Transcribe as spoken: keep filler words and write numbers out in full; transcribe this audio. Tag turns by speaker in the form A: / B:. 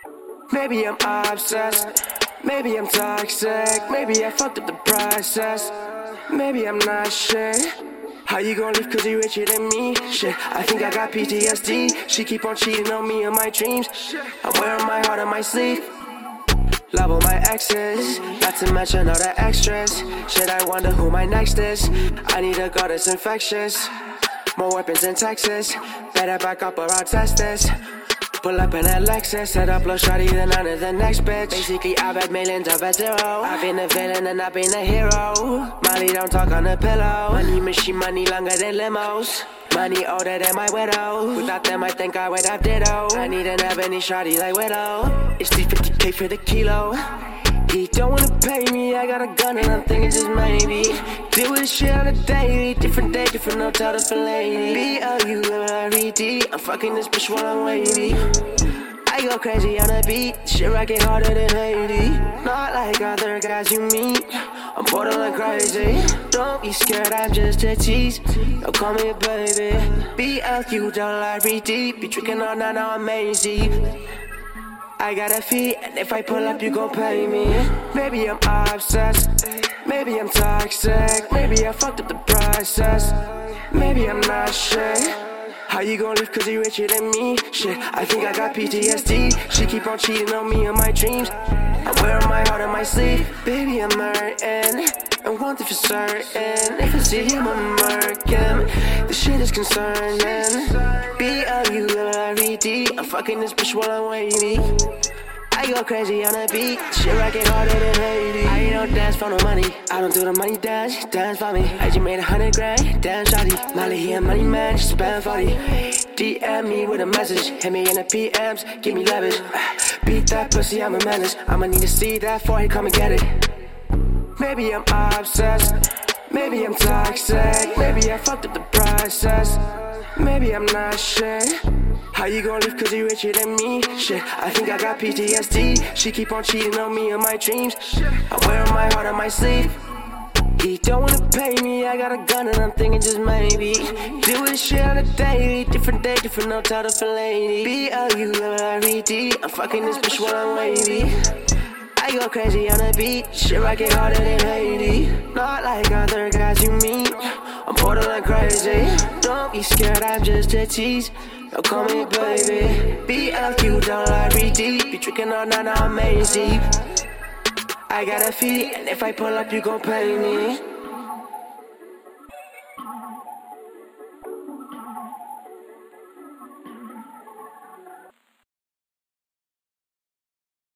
A: Maybe I'm obsessed, maybe I'm toxic, maybe I fucked up the process, maybe I'm not sure. How you gon' leave cause you richer than me? Shit, I think I got P T S D. She keep on cheating on me in my dreams. I'm wearing my heart on my sleeve. Love all my exes, not to mention all the extras. Shit, I wonder who my next is. I need a girl that's infectious. More weapons in Texas. Better back up or I'll test this. Pull up in that Lexus, set up low shawty than none of the next bitch. Basically, I've had millions of a zero. I've been a villain and I've been a hero. Money don't talk on the pillow. Money machine, money longer than limos. Money older than my widow. Without them, I think I would have ditto. I need an ebony shawty like widow. It's three fifty K for the kilo. He don't wanna pay me, I got a gun and I'm thinking just maybe. Deal with shit on a daily, different day, different hotel, different lady. B L U R E D, I'm fucking this bitch while I'm wavy. I go crazy on the beat, shit rockin' harder than Haiti. Not like other guys you meet, I'm borderline crazy. Don't be scared, I'm just a tease, don't call me a baby. B L U R E D, be drinking all night, now I'm lazy. I got a fee, and if I pull up, you gon' pay me. Maybe I'm obsessed, maybe I'm toxic, maybe I fucked up the process, maybe I'm not sure. How you gon' leave cause you richer than me? Shit, I think I got P T S D. She keep on cheating on me in my dreams. I'm wearing my heart on my sleeve. Baby, I'm hurting, and one thing for certain, if I see him, I'm murking. This shit is concerning. B L U R E D, I'm fucking this bitch while I'm wavy. I go crazy on the beat, shit rockin' harder than Haiti. I ain't no dance for no money, I don't do the money dance, dance for me. I just made a hundred grand, damn shawty. Molly, he a money man, she spend forty. D M me with a message, hit me in the P Ms, give me leverage. Beat that pussy, I'm a menace, I'ma need to see that before he come and get it. Maybe I'm obsessed, maybe I'm toxic, maybe I fucked up the process, maybe I'm not sure. How you gon' leave cause you richer than me? Shit, I think I got P T S D. She keep on cheating on me in my dreams. I'm wearing my heart on my sleeve. He don't wanna pay me, I got a gun and I'm thinking just maybe. Deal with shit on a daily, different day, different hotel, different lady. B L U R E D, I'm fucking this bitch while I'm wavy. I go crazy on the beat, shit rockin' harder than Haiti. Not like other guys you meet, I'm borderline crazy. Don't be scared, I'm just a tease, don't call me a baby. B L U R E D, be drinking all night, now I'm lazy. I got a fee, and if I pull up, you gon' pay me.